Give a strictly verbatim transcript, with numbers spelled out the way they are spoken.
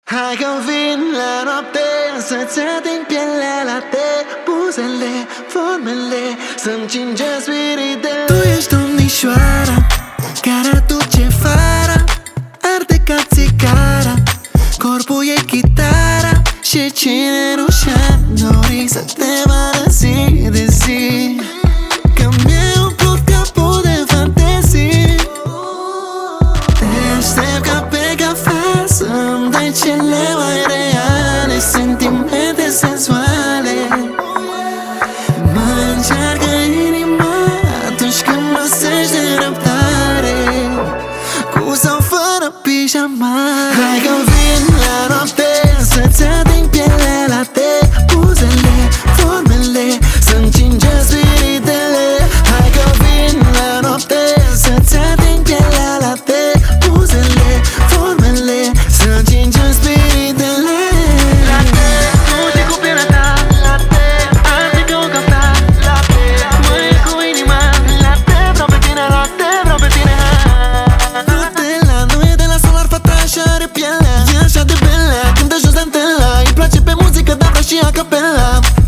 Hai că vin la noapte să-ți ating pielea la te, buzele, formele, să-mi cinge spiritele. Tu ești domnișoara care aduce fara, arde ca țicara, corpul e chitara. Și cine nu și-a dori să te vadă zi de zi, că mi-ai umplut capul de fantezii. Te aștept ca pe cafea să-mi dai cele mai reale sentimente sensuale. Mă încearcă inima atunci când mă sești de răbdare, cu sau fără pijamare. Hai că vin la noapte să-ți ating pielea la te, buzele, formele, să-mi cinge spiritele. Hai că vin la noapte să-ți ating pielea la te, buzele, formele, să-mi cinge spiritele. La te, duce cu pielea ta, la te, arde ca o cafea, la te, mă iei cu inima, la te, vreau pe tine, la te, vreau pe tine. Nutella, nu e de la solar, fata și are pielea, e așa de belea, cântă jos de antela, îi place pe muzică, dar vrea și a capela.